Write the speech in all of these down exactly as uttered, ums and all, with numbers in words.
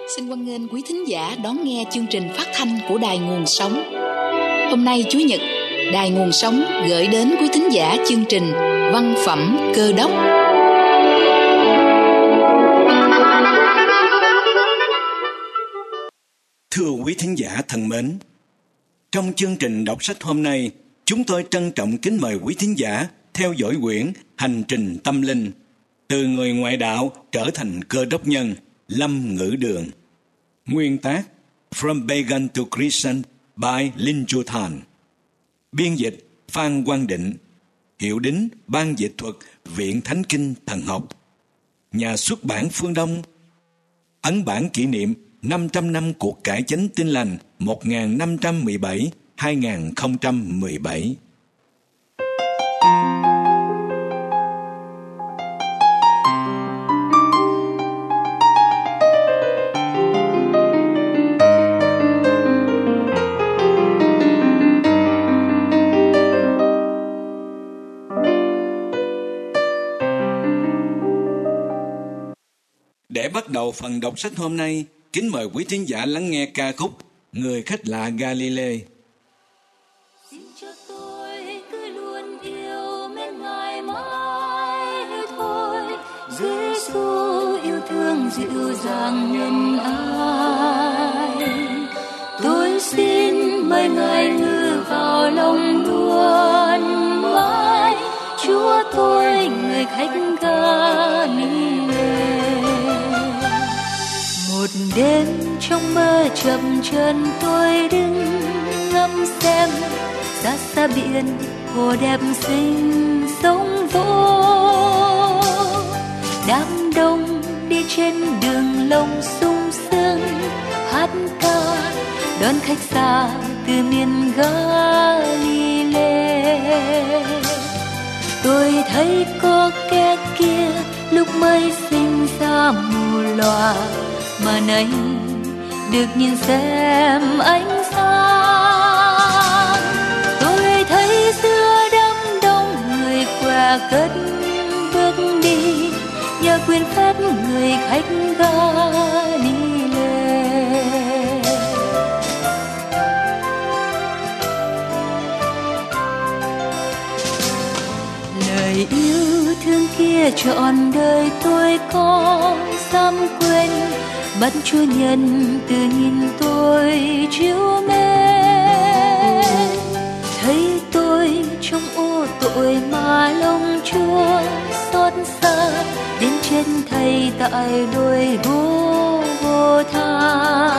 Xin hoan nghênh quý thính giả đón nghe chương trình phát thanh của Đài Nguồn Sống. Hôm nay Chủ nhật, Đài Nguồn Sống gửi đến quý thính giả chương trình Văn phẩm Cơ đốc. Thưa quý thính giả thân mến, trong chương trình đọc sách hôm nay, chúng tôi trân trọng kính mời quý thính giả theo dõi quyển Hành trình tâm linh, từ người ngoại đạo trở thành cơ đốc nhân, Lâm Ngữ Đường. Nguyên tác From Pagan to Christian by Linh Chu Thành. Biên dịch Phan Quang Định. Hiệu đính Ban dịch thuật Viện Thánh Kinh Thần học. Nhà xuất bản Phương Đông. Ấn bản kỷ niệm năm trăm năm cuộc cải chánh Tin lành một nghìn năm trăm mười bảy đến hai nghìn không trăm mười bảy. Để bắt đầu phần đọc sách hôm nay, kính mời quý thính giả lắng nghe ca khúc Người khách lạ Galilee. Xin cho tôi cứ luôn yêu mến Ngài mãi thôi. Giê-xu yêu thương dịu dàng nhân ái. Tôi xin mời Ngài ngự vào lòng luôn mãi. Chúa tôi người khách Galilee. Một đêm trong mơ chậm chân tôi đứng ngắm xem xa xa biển hồ đẹp xinh sóng vỗ. Đám đông đi trên đường lông sung sướng hát ca đón khách xa từ miền Galilee. Tôi thấy có kẻ kia lúc mới sinh ra mù lòa, mà nay được nhìn xem ánh sáng. Tôi thấy giữa đám đông người què cất bước đi, nhờ quyền phép người khách Galilee. Lời yêu thương kia trọn đời tôi có dám quên, bắt Chúa nhân từ nhìn tôi chiếu mến. Thấy tôi trong ô tội mà lòng Chúa xót xa, đến chết thay tại đôi vô vô tha.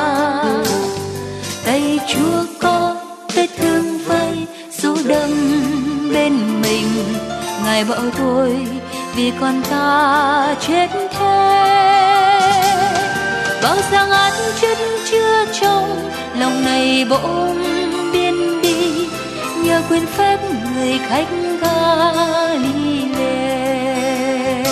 Tay Chúa có vết thương vây dấu đâm bên mình, Ngài bảo tôi vì con ta chết thế. Bao rằng án chất chưa trong lòng này bỗng biến đi, nhờ quyền phép người khách Galilee.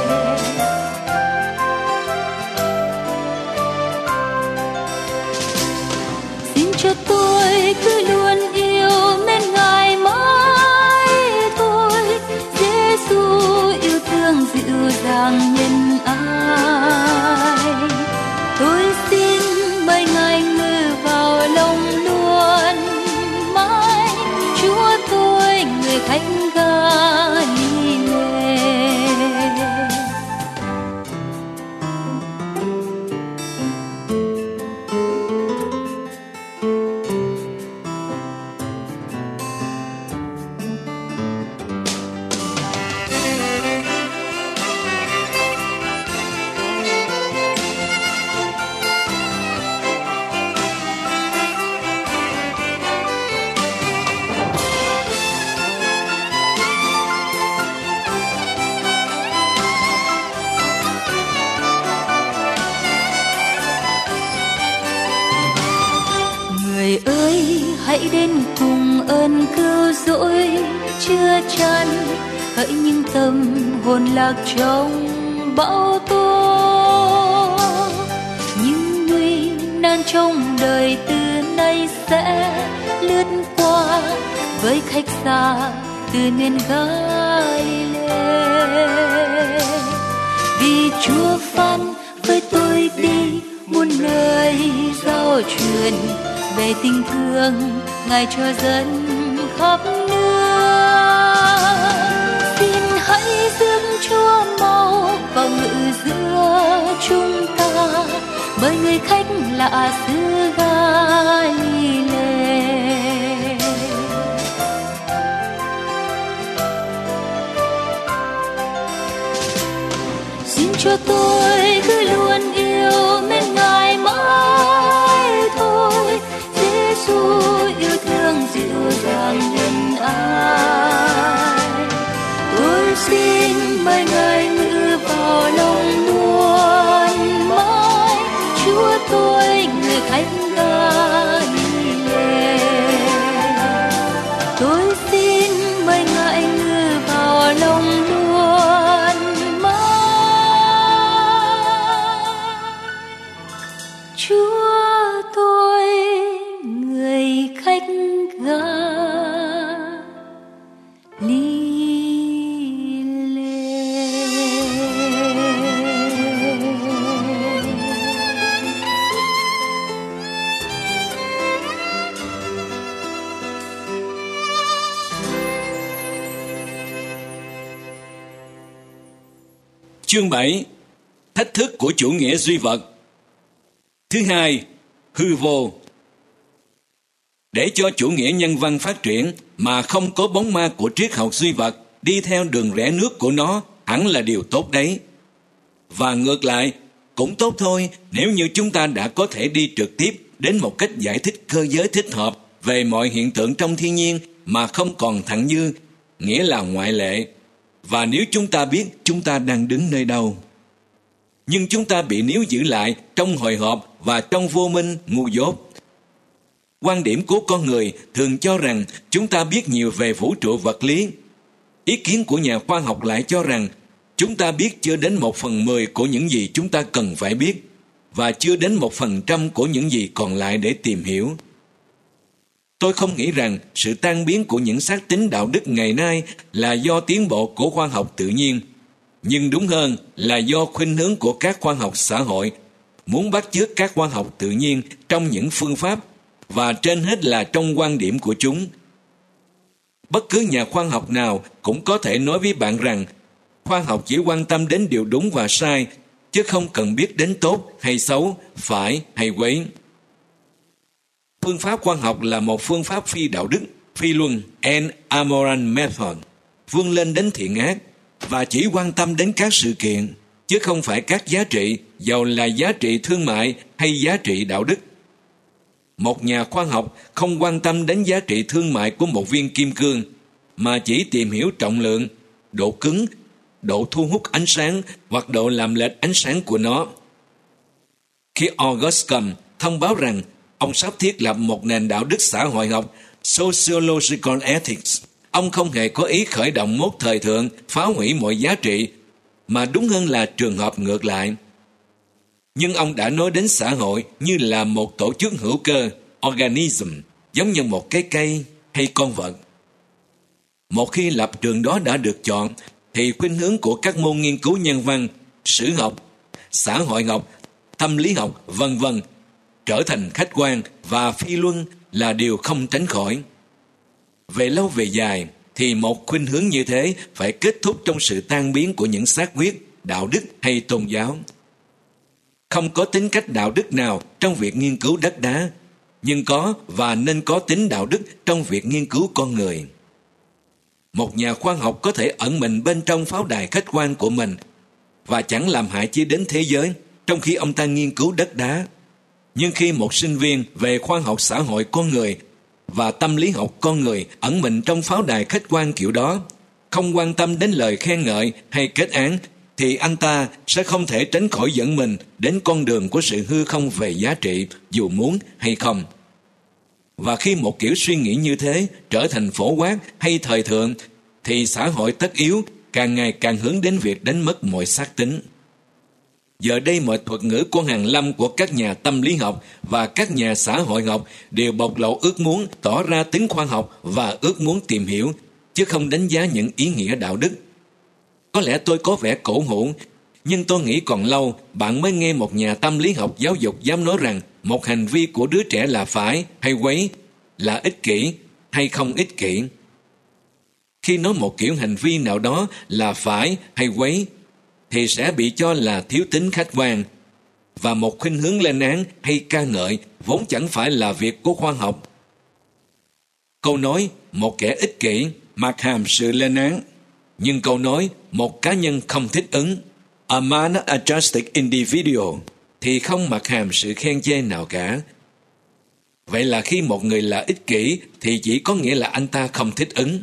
Xin cho tôi cứ luôn yêu mến Ngài mãi thôi. Giê-xu yêu thương dịu dàng nhân ái. Tôi xin mời Ngài ngự vào lòng luôn mãi. Chúa tôi người khách Galilee. Hãy đến cùng ơn cứu rỗi chưa chan, hỡi những tâm hồn lạc trong bão tố. Những nguy nan trong đời từ nay sẽ lướt qua, với khách xa từ miền Galilee. Vì Chúa phán với tôi đi muôn nơi giao truyền về tình thương Ngài cho dân khắp nước. Xin hãy dâng Chúa mau vào ngự giữa chúng ta, bởi người khách lạ xứ Galile. Xin cho tôi cứ luôn yêu mến Ngài mãi thôi. Giê-xu yêu thương dịu dàng nhân ái, tôi xin mời Ngài ngự vào lòng luôn mãi. Chúa tôi người khách Galile, tôi xin mời Ngài ngự vào lòng luôn mãi. Chúa tôi người khách Galile. Chương bảy. Thách thức của chủ nghĩa duy vật. Thứ hai, hư vô. Để cho chủ nghĩa nhân văn phát triển mà không có bóng ma của triết học duy vật đi theo đường rẽ nước của nó hẳn là điều tốt đấy. Và ngược lại, cũng tốt thôi nếu như chúng ta đã có thể đi trực tiếp đến một cách giải thích cơ giới thích hợp về mọi hiện tượng trong thiên nhiên mà không còn thặng dư, nghĩa là ngoại lệ. Và nếu chúng ta biết chúng ta đang đứng nơi đâu. Nhưng chúng ta bị níu giữ lại trong hồi hộp và trong vô minh ngu dốt. Quan điểm của con người thường cho rằng chúng ta biết nhiều về vũ trụ vật lý. Ý kiến của nhà khoa học lại cho rằng chúng ta biết chưa đến một phần mười của những gì chúng ta cần phải biết và chưa đến một phần trăm của những gì còn lại để tìm hiểu. Tôi không nghĩ rằng sự tan biến của những xác tín đạo đức ngày nay là do tiến bộ của khoa học tự nhiên, nhưng đúng hơn là do khuynh hướng của các khoa học xã hội muốn bắt chước các khoa học tự nhiên trong những phương pháp và trên hết là trong quan điểm của chúng. Bất cứ nhà khoa học nào cũng có thể nói với bạn rằng khoa học chỉ quan tâm đến điều đúng và sai, chứ không cần biết đến tốt hay xấu, phải hay quấy. Phương pháp khoa học là một phương pháp phi đạo đức, phi luân, an amoral method, vươn lên đến thiện ác, và chỉ quan tâm đến các sự kiện, chứ không phải các giá trị, dầu là giá trị thương mại hay giá trị đạo đức. Một nhà khoa học không quan tâm đến giá trị thương mại của một viên kim cương, mà chỉ tìm hiểu trọng lượng, độ cứng, độ thu hút ánh sáng hoặc độ làm lệch ánh sáng của nó. Khi August Comte thông báo rằng ông sắp thiết lập một nền đạo đức xã hội học, Sociological Ethics, ông không hề có ý khởi động mốt thời thượng, phá hủy mọi giá trị, mà đúng hơn là trường hợp ngược lại. Nhưng ông đã nói đến xã hội như là một tổ chức hữu cơ, organism, giống như một cái cây hay con vật. Một khi lập trường đó đã được chọn, thì khuynh hướng của các môn nghiên cứu nhân văn, sử học, xã hội học, tâm lý học, vân vân trở thành khách quan và phi luân là điều không tránh khỏi. Về lâu về dài thì một khuynh hướng như thế phải kết thúc trong sự tan biến của những xác quyết, đạo đức hay tôn giáo. Không có tính cách đạo đức nào trong việc nghiên cứu đất đá, nhưng có và nên có tính đạo đức trong việc nghiên cứu con người. Một nhà khoa học có thể ẩn mình bên trong pháo đài khách quan của mình và chẳng làm hại chi đến thế giới trong khi ông ta nghiên cứu đất đá. Nhưng khi một sinh viên về khoa học xã hội con người và tâm lý học con người ẩn mình trong pháo đài khách quan kiểu đó, không quan tâm đến lời khen ngợi hay kết án, thì anh ta sẽ không thể tránh khỏi dẫn mình đến con đường của sự hư không về giá trị, dù muốn hay không. Và khi một kiểu suy nghĩ như thế trở thành phổ quát hay thời thượng, thì xã hội tất yếu càng ngày càng hướng đến việc đánh mất mọi xác tính. Giờ đây mọi thuật ngữ của hàn lâm của các nhà tâm lý học và các nhà xã hội học đều bộc lộ ước muốn tỏ ra tính khoa học và ước muốn tìm hiểu, chứ không đánh giá những ý nghĩa đạo đức. Có lẽ tôi có vẻ cổ hủ, Nhưng tôi nghĩ còn lâu bạn mới nghe một nhà tâm lý học giáo dục dám nói rằng một hành vi của đứa trẻ là phải hay quấy, là ích kỷ hay không ích kỷ. Khi nói một kiểu hành vi nào đó là phải hay quấy thì sẽ bị cho là thiếu tính khách quan, và một khuynh hướng lên án hay ca ngợi vốn chẳng phải là việc của khoa học. Câu nói một kẻ ích kỷ mặc hàm sự lên án, nhưng câu nói một cá nhân không thích ứng, a maladjusted individual, thì không mặc hàm sự khen chê nào cả. Vậy là khi một người là ích kỷ thì chỉ có nghĩa là anh ta không thích ứng.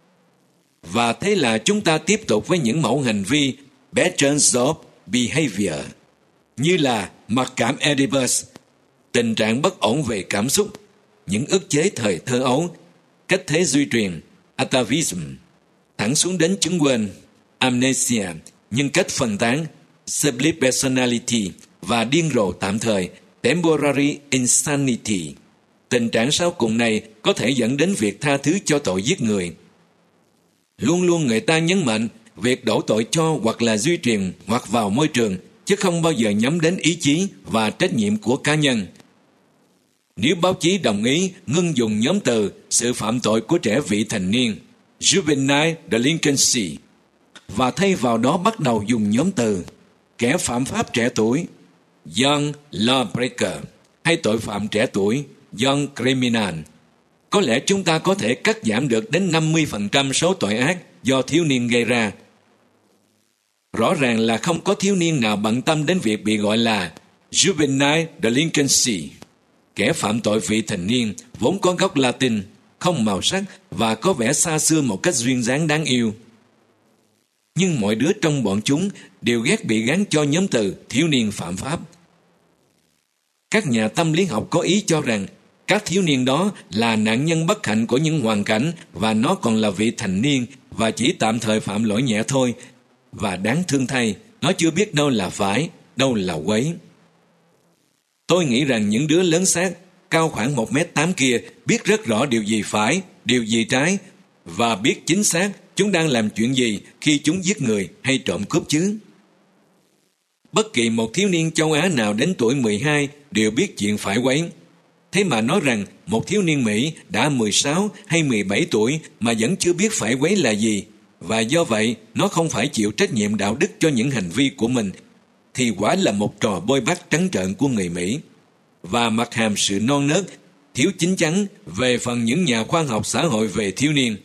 Và thế là chúng ta tiếp tục với những mẫu hành vi patterns of behavior, như là mặc cảm Oedipus, tình trạng bất ổn về cảm xúc, những ức chế thời thơ ấu, cách thế duy truyền, atavism, thẳng xuống đến chứng quên, amnesia, nhân cách phân tán, split personality và điên rồ tạm thời, temporary insanity. Tình trạng sau cùng này có thể dẫn đến việc tha thứ cho tội giết người. Luôn luôn người ta nhấn mạnh việc đổ tội cho hoặc là duy truyền hoặc vào môi trường, chứ không bao giờ nhắm đến ý chí và trách nhiệm của cá nhân. Nếu báo chí đồng ý ngưng dùng nhóm từ sự phạm tội của trẻ vị thành niên, juvenile delinquency, và thay vào đó bắt đầu dùng nhóm từ kẻ phạm pháp trẻ tuổi, young lawbreaker, hay tội phạm trẻ tuổi, young criminal, có lẽ chúng ta có thể cắt giảm được đến năm mươi phần trăm số tội ác do thiếu niên gây ra. Rõ ràng là không có thiếu niên nào bận tâm đến việc bị gọi là juvenile delinquency, kẻ phạm tội vị thành niên, vốn có gốc Latin, không màu sắc và có vẻ xa xưa một cách duyên dáng đáng yêu. Nhưng mọi đứa trong bọn chúng đều ghét bị gắn cho nhóm từ thiếu niên phạm pháp. Các nhà tâm lý học có ý cho rằng các thiếu niên đó là nạn nhân bất hạnh của những hoàn cảnh, và nó còn là vị thành niên và chỉ tạm thời phạm lỗi nhẹ thôi. Và đáng thương thay, nó chưa biết đâu là phải, đâu là quấy. Tôi nghĩ rằng những đứa lớn xác, cao khoảng một mét tám kia biết rất rõ điều gì phải, điều gì trái, và biết chính xác chúng đang làm chuyện gì khi chúng giết người hay trộm cướp chứ. Bất kỳ một thiếu niên châu Á nào đến tuổi mười hai đều biết chuyện phải quấy. Thế mà nói rằng một thiếu niên Mỹ đã mười sáu hay mười bảy tuổi mà vẫn chưa biết phải quấy là gì, và do vậy nó không phải chịu trách nhiệm đạo đức cho những hành vi của mình, thì quả là một trò bôi bắt trắng trợn của người Mỹ, và mặc hàm sự non nớt, thiếu chín chắn về phần những nhà khoa học xã hội về thiếu niên.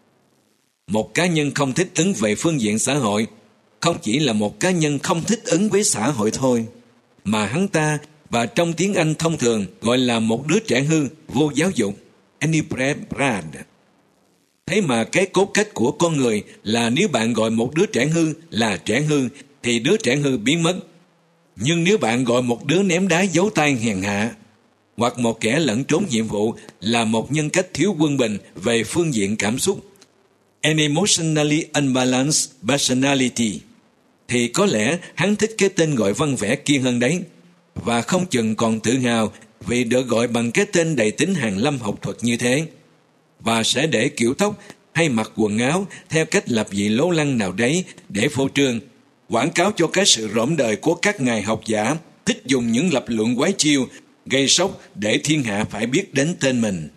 Một cá nhân không thích ứng về phương diện xã hội không chỉ là một cá nhân không thích ứng với xã hội thôi, mà hắn ta, và trong tiếng Anh thông thường gọi là một đứa trẻ hư, vô giáo dục, inebriated. Thế mà cái cốt cách của con người là nếu bạn gọi một đứa trẻ hư là trẻ hư thì đứa trẻ hư biến mất. Nhưng nếu bạn gọi một đứa ném đá giấu tay hèn hạ hoặc một kẻ lẫn trốn nhiệm vụ là một nhân cách thiếu quân bình về phương diện cảm xúc, an emotionally unbalanced personality, thì có lẽ hắn thích cái tên gọi văn vẻ kia hơn đấy, và không chừng còn tự hào vì được gọi bằng cái tên đầy tính hàn lâm học thuật như thế, và sẽ để kiểu tóc hay mặc quần áo theo cách lập dị lố lăng nào đấy để phô trương, quảng cáo cho cái sự rỗng đời của các ngài học giả thích dùng những lập luận quái chiêu gây sốc để thiên hạ phải biết đến tên mình.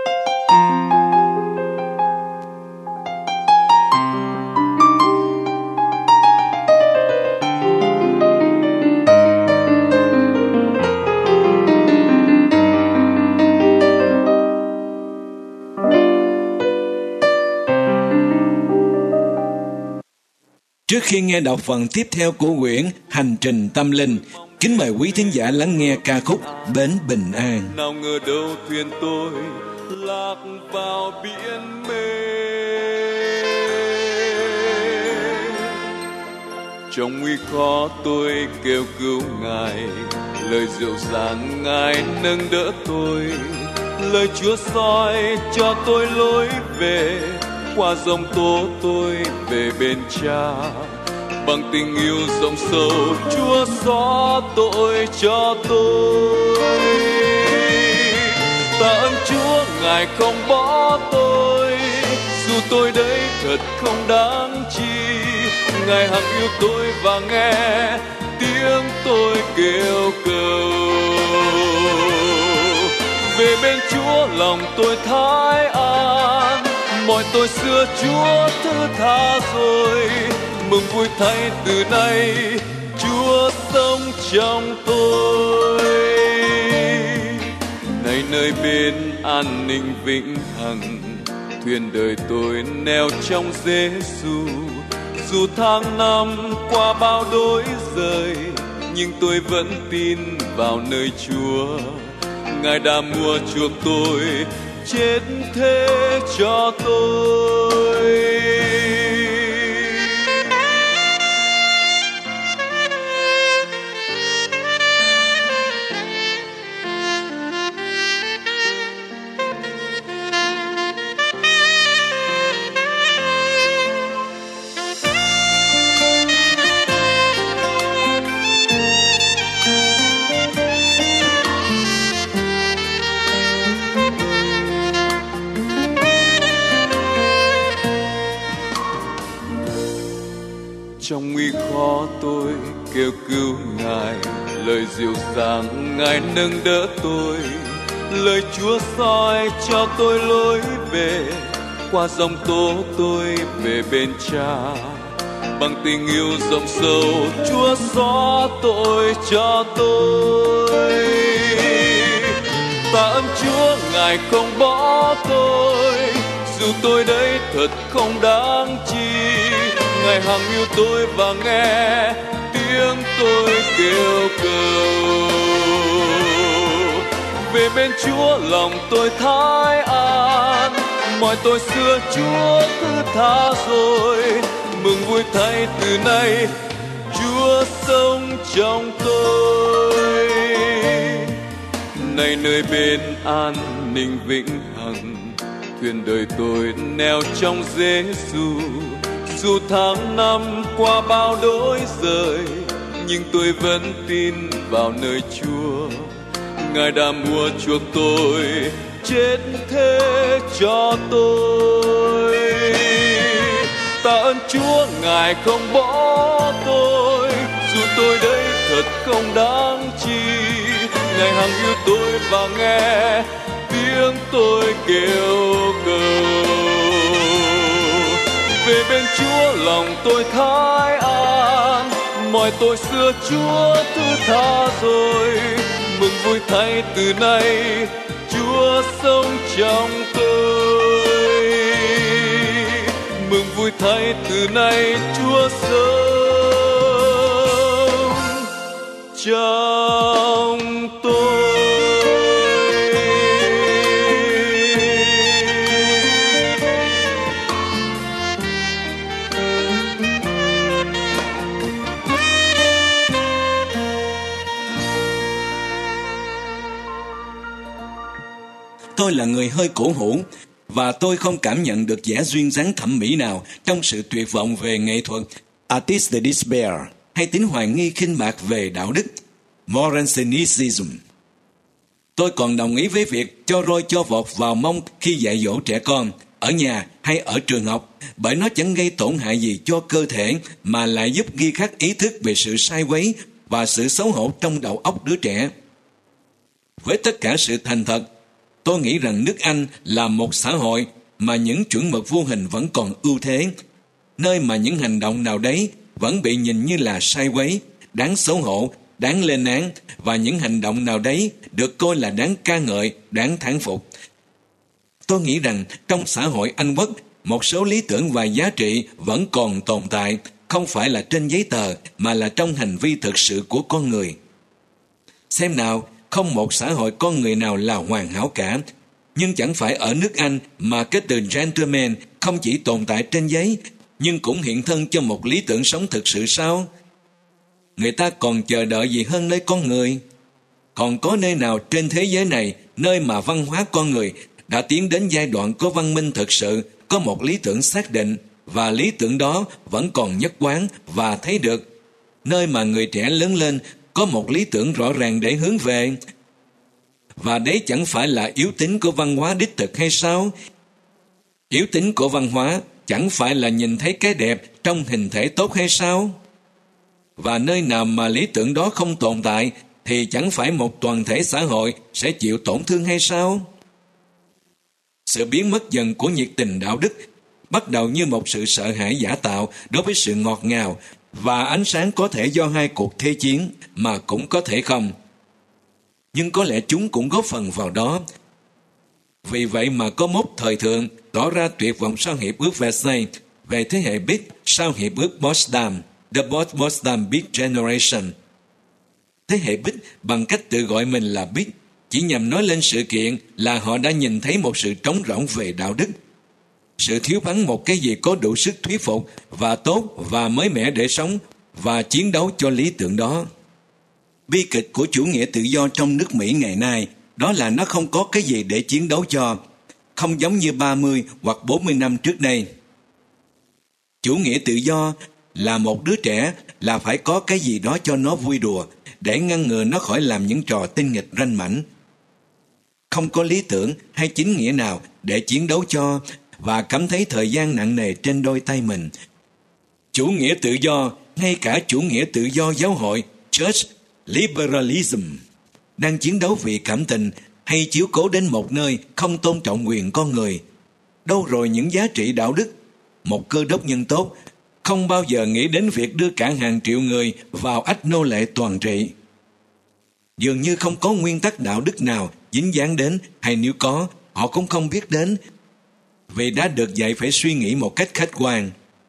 Trước khi nghe đọc phần tiếp theo của quyển Hành trình tâm linh, kính mời quý thính giả lắng nghe ca khúc Bến Bình An. Nào ngờ đâu thuyền tôi lạc vào biển mê, trong nguy khó tôi kêu cứu Ngài, lời dịu dàng Ngài nâng đỡ tôi, lời Chúa soi cho tôi lối về, qua giông tố tôi về bên Cha, bằng tình yêu rộng sâu Chúa xóa tội cho tôi. Tạ ơn Chúa Ngài không bỏ tôi, dù tôi đây thật không đáng chi. Ngài hằng yêu tôi và nghe tiếng tôi kêu cầu. Về bên Chúa lòng tôi thái an, mọi tội xưa Chúa thứ tha rồi. Mừng vui thay từ nay Chúa sống trong tôi. Này nơi bên an ninh vĩnh hằng, thuyền đời tôi neo trong Giê-xu. Dù tháng năm qua bao đổi rời, nhưng tôi vẫn tin vào nơi Chúa. Ngài đã mua chuộc tôi, chết thế cho tôi. Trong nguy khó tôi kêu cứu Ngài, lời dịu dàng Ngài nâng đỡ tôi. Lời Chúa soi cho tôi lối về, qua dòng tố tôi về bên Cha. Bằng tình yêu rộng sâu Chúa xóa tội cho tôi. Tạ ơn Chúa Ngài không bỏ tôi, dù tôi đây thật không đáng chi. Ngài hằng yêu tôi và nghe tiếng tôi kêu cầu. Về bên Chúa lòng tôi thái an, mọi tội xưa Chúa thứ tha rồi. Mừng vui thay từ nay Chúa sống trong tôi. Này nơi bên an ninh vĩnh hằng, thuyền đời tôi neo trong Giê-xu. Dù tháng năm qua bao đổi rời, nhưng tôi vẫn tin vào nơi Chúa. Ngài đã mua chuộc tôi, chết thế cho tôi. Tạ ơn Chúa Ngài không bỏ tôi, dù tôi đây thật không đáng chi. Ngài hằng yêu tôi và nghe tiếng tôi kêu cầu. Về bên Chúa lòng tôi thái an, mọi tội xưa Chúa thứ tha rồi. Mừng vui thay từ nay Chúa sống trong tôi. Mừng vui thay từ nay Chúa sống trong tôi. Tôi là người hơi cổ hủ và tôi không cảm nhận được vẻ duyên dáng thẩm mỹ nào trong sự tuyệt vọng về nghệ thuật Artist de Despair hay tính hoài nghi khinh bạc về đạo đức Moral Cynicism. Tôi còn đồng ý với việc cho roi cho vọt vào mông khi dạy dỗ trẻ con ở nhà hay ở trường học, bởi nó chẳng gây tổn hại gì cho cơ thể mà lại giúp ghi khắc ý thức về sự sai quấy và sự xấu hổ trong đầu óc đứa trẻ. Với tất cả sự thành thật, tôi nghĩ rằng nước Anh là một xã hội mà những chuẩn mực vô hình vẫn còn ưu thế, nơi mà những hành động nào đấy vẫn bị nhìn như là sai quấy, đáng xấu hổ, đáng lên án, và những hành động nào đấy được coi là đáng ca ngợi, đáng thán phục. Tôi nghĩ rằng trong xã hội Anh Quốc, một số lý tưởng và giá trị vẫn còn tồn tại, không phải là trên giấy tờ mà là trong hành vi thực sự của con người. Xem nào, không một xã hội con người nào là hoàn hảo cả, nhưng chẳng phải ở nước Anh mà cái từ gentleman không chỉ tồn tại trên giấy, nhưng cũng hiện thân cho một lý tưởng sống thực sự sao? Người ta còn chờ đợi gì hơn nơi con người? Còn có nơi nào trên thế giới này, nơi mà văn hóa con người đã tiến đến giai đoạn có văn minh thực sự, có một lý tưởng xác định, và lý tưởng đó vẫn còn nhất quán và thấy được, nơi mà người trẻ lớn lên có một lý tưởng rõ ràng để hướng về. Và đấy chẳng phải là yếu tính của văn hóa đích thực hay sao? Yếu tính của văn hóa chẳng phải là nhìn thấy cái đẹp trong hình thể tốt hay sao? Và nơi nào mà lý tưởng đó không tồn tại thì chẳng phải một toàn thể xã hội sẽ chịu tổn thương hay sao? Sự biến mất dần của nhiệt tình đạo đức bắt đầu như một sự sợ hãi giả tạo đối với sự ngọt ngào, và ánh sáng có thể do hai cuộc thế chiến mà cũng có thể không. Nhưng có lẽ chúng cũng góp phần vào đó. Vì vậy mà có mốc thời thượng tỏ ra tuyệt vọng sau hiệp ước Versailles về thế hệ Big sau hiệp ước Potsdam, The Potsdam Big Generation. Thế hệ Big bằng cách tự gọi mình là Big chỉ nhằm nói lên sự kiện là họ đã nhìn thấy một sự trống rỗng về đạo đức, sự thiếu vắng một cái gì có đủ sức thuyết phục và tốt và mới mẻ để sống và chiến đấu cho lý tưởng đó. Bi kịch của chủ nghĩa tự do trong nước Mỹ ngày nay đó là nó không có cái gì để chiến đấu cho, không giống như ba mươi hoặc bốn mươi năm trước đây. Chủ nghĩa tự do là một đứa trẻ là phải có cái gì đó cho nó vui đùa để ngăn ngừa nó khỏi làm những trò tinh nghịch ranh mãnh. Không có lý tưởng hay chính nghĩa nào để chiến đấu cho và cảm thấy thời gian nặng nề trên đôi tay mình. Chủ nghĩa tự do, ngay cả chủ nghĩa tự do giáo hội, Church Liberalism, đang chiến đấu vì cảm tình hay chiếu cố đến một nơi không tôn trọng quyền con người. Đâu rồi những giá trị đạo đức? Một cơ đốc nhân tốt không bao giờ nghĩ đến việc đưa cả hàng triệu người vào ách nô lệ toàn trị. Dường như không có nguyên tắc đạo đức nào dính dáng đến, hay nếu có, họ cũng không biết đến, vì đã được dạy phải suy nghĩ một cách khách quan.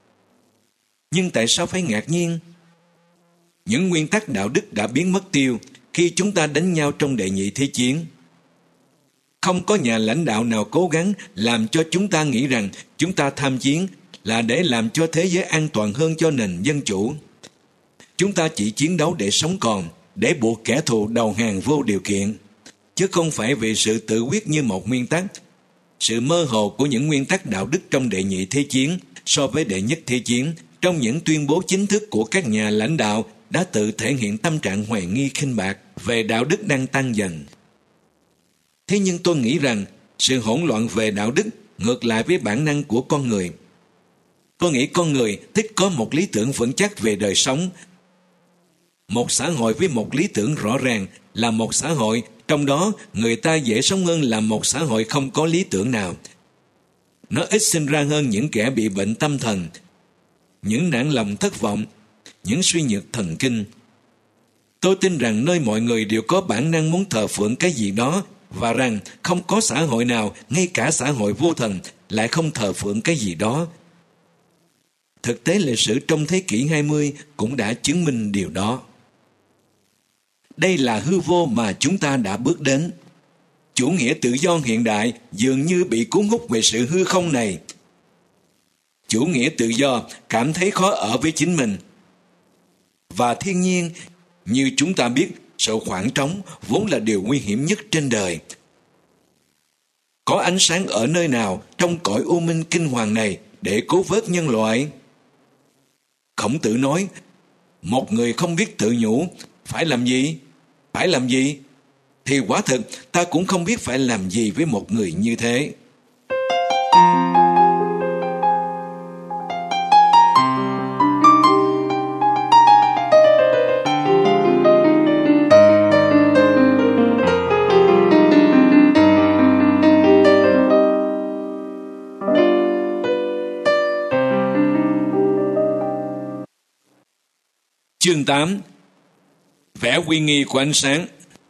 Nhưng tại sao phải ngạc nhiên? Những nguyên tắc đạo đức đã biến mất tiêu khi chúng ta đánh nhau trong đệ nhị thế chiến. Không có nhà lãnh đạo nào cố gắng làm cho chúng ta nghĩ rằng chúng ta tham chiến là để làm cho thế giới an toàn hơn cho nền dân chủ. Chúng ta chỉ chiến đấu để sống còn, để buộc kẻ thù đầu hàng vô điều kiện, chứ không phải vì sự tự quyết như một nguyên tắc. Sự mơ hồ của những nguyên tắc đạo đức trong đệ nhị thế chiến so với đệ nhất thế chiến trong những tuyên bố chính thức của các nhà lãnh đạo đã tự thể hiện tâm trạng hoài nghi khinh bạc về đạo đức đang tăng dần. Thế nhưng tôi nghĩ rằng sự hỗn loạn về đạo đức ngược lại với bản năng của con người. Tôi nghĩ con người thích có một lý tưởng vững chắc về đời sống. Một xã hội với một lý tưởng rõ ràng là một xã hội trong đó người ta dễ sống hơn là một xã hội không có lý tưởng nào. Nó ít sinh ra hơn những kẻ bị bệnh tâm thần, những nản lòng thất vọng, những suy nhược thần kinh. Tôi tin rằng nơi mọi người đều có bản năng muốn thờ phượng cái gì đó, và rằng không có xã hội nào, ngay cả xã hội vô thần, lại không thờ phượng cái gì đó. Thực tế lịch sử trong thế kỷ hai mươi cũng đã chứng minh điều đó. Đây là hư vô mà chúng ta đã bước đến. Chủ nghĩa tự do hiện đại dường như bị cuốn hút về sự hư không này. Chủ nghĩa tự do cảm thấy khó ở với chính mình. Và thiên nhiên, như chúng ta biết, sự khoảng trống vốn là điều nguy hiểm nhất trên đời. Có ánh sáng ở nơi nào trong cõi u minh kinh hoàng này để cứu vớt nhân loại? Khổng Tử nói, một người không biết tự nhủ, phải làm gì? Phải làm gì? Thì quả thực ta cũng không biết phải làm gì với một người như thế. Chương tám. Vẻ uy nghi của ánh sáng.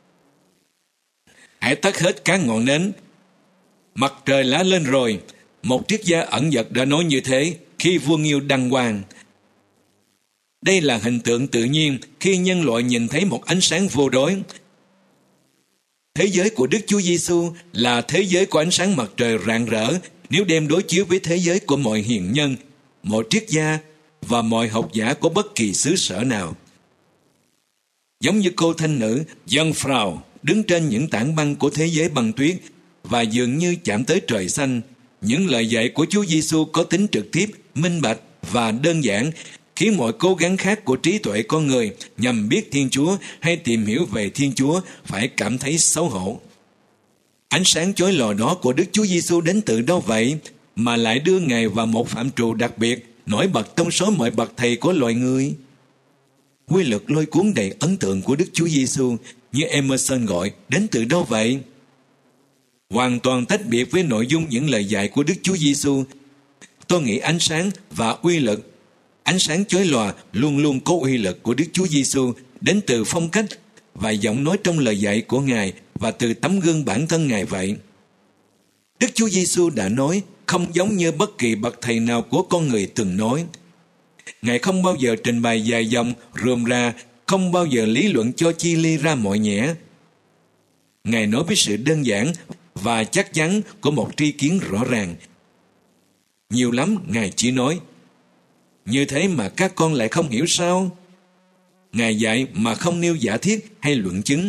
Hãy tắt hết các ngọn nến. Mặt trời lá lên rồi. Một triết gia ẩn dật đã nói như thế khi vua Nghiêu đăng quang. Đây là hình tượng tự nhiên khi nhân loại nhìn thấy một ánh sáng vô đối. Thế giới của Đức Chúa Giêsu là thế giới của ánh sáng mặt trời rạng rỡ nếu đem đối chiếu với thế giới của mọi hiền nhân, mọi triết gia và mọi học giả của bất kỳ xứ sở nào. Giống như cô thanh nữ Jungfrau đứng trên những tảng băng của thế giới băng tuyết và dường như chạm tới trời xanh, những lời dạy của Chúa Giêsu có tính trực tiếp, minh bạch và đơn giản, khiến mọi cố gắng khác của trí tuệ con người nhằm biết Thiên Chúa hay tìm hiểu về Thiên Chúa phải cảm thấy xấu hổ. Ánh sáng chói lòa đó của Đức Chúa Giêsu đến từ đâu vậy? mà lại đưa Ngài vào một phạm trù đặc biệt, nổi bật trong số mọi bậc thầy của loài người. Quy luật lôi cuốn đầy ấn tượng của Đức Chúa Giêsu, như Emerson gọi, đến từ đâu vậy? Hoàn toàn tách biệt với nội dung những lời dạy của Đức Chúa Giêsu. Tôi nghĩ ánh sáng và uy lực, ánh sáng chói lòa luôn luôn có uy lực của Đức Chúa Giêsu đến từ phong cách và giọng nói trong lời dạy của Ngài và từ tấm gương bản thân Ngài vậy. Đức Chúa Giêsu đã nói không giống như bất kỳ bậc thầy nào của con người từng nói. Ngài không bao giờ trình bày dài dòng, rườm rà, không bao giờ lý luận cho chi ly ra mọi nhẽ. Ngài nói với sự đơn giản và chắc chắn của một tri kiến rõ ràng. Nhiều lắm Ngài chỉ nói, như thế mà các con lại không hiểu sao? Ngài dạy mà không nêu giả thiết hay luận chứng.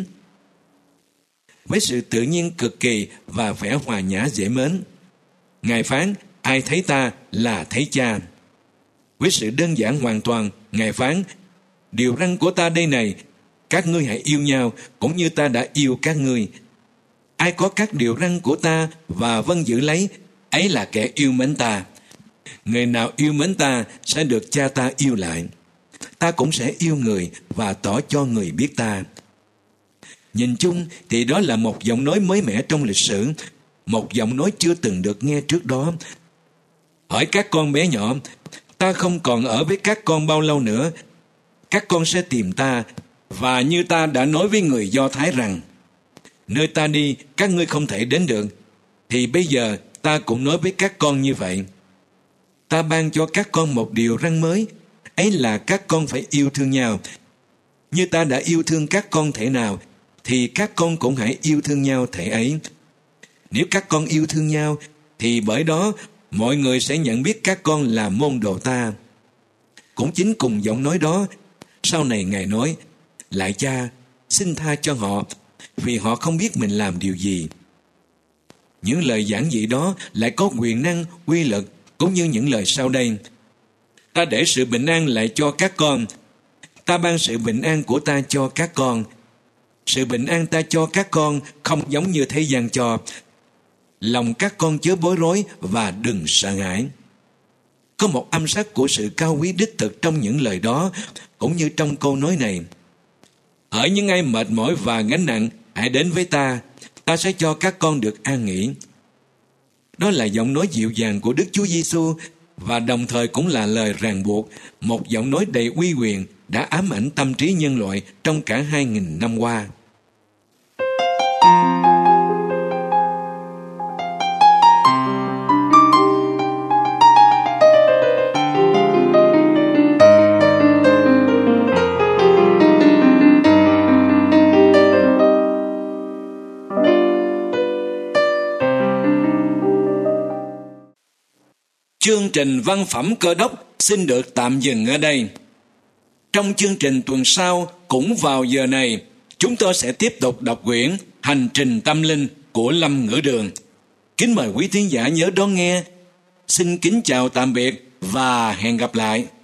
Với sự tự nhiên cực kỳ và vẻ hòa nhã dễ mến, Ngài phán, ai thấy ta là thấy cha. Với sự đơn giản hoàn toàn, Ngài phán, điều răn của ta đây này, các ngươi hãy yêu nhau cũng như ta đã yêu các ngươi. Ai có các điều răn của ta và vâng giữ lấy, ấy là kẻ yêu mến ta. Người nào yêu mến ta sẽ được cha ta yêu lại. Ta cũng sẽ yêu người và tỏ cho người biết ta. Nhìn chung thì đó là một giọng nói mới mẻ trong lịch sử, một giọng nói chưa từng được nghe trước đó. Hỏi các con bé nhỏ, ta không còn ở với các con bao lâu nữa. Các con sẽ tìm ta, và như ta đã nói với người Do Thái rằng, nơi ta đi các ngươi không thể đến được, thì bây giờ ta cũng nói với các con như vậy. Ta ban cho các con một điều răn mới, ấy là các con phải yêu thương nhau. Như ta đã yêu thương các con thể nào, thì các con cũng hãy yêu thương nhau thể ấy. Nếu các con yêu thương nhau, thì bởi đó mọi người sẽ nhận biết các con là môn đồ ta. Cũng chính cùng giọng nói đó, sau này Ngài nói, lại cha, xin tha cho họ, vì họ không biết mình làm điều gì. Những lời giảng dị đó lại có quyền năng, uy lực, cũng như những lời sau đây. Ta để sự bình an lại cho các con. Ta ban sự bình an của ta cho các con. Sự bình an ta cho các con không giống như thế gian cho. Lòng các con chớ bối rối và đừng sợ hãi. Có một âm sắc của sự cao quý đích thực trong những lời đó, cũng như trong câu nói này. Hỡi những ai mệt mỏi và gánh nặng, hãy đến với ta, ta sẽ cho các con được an nghỉ. Đó là giọng nói dịu dàng của Đức Chúa Giêsu và đồng thời cũng là lời ràng buộc, một giọng nói đầy uy quyền đã ám ảnh tâm trí nhân loại trong cả hai nghìn năm qua. Chương trình văn phẩm Cơ Đốc xin được tạm dừng ở đây. Trong chương trình tuần sau, cũng vào giờ này, chúng tôi sẽ tiếp tục đọc quyển Hành trình tâm linh của Lâm Ngữ Đường. Kính mời quý thính giả nhớ đón nghe. Xin kính chào tạm biệt và hẹn gặp lại.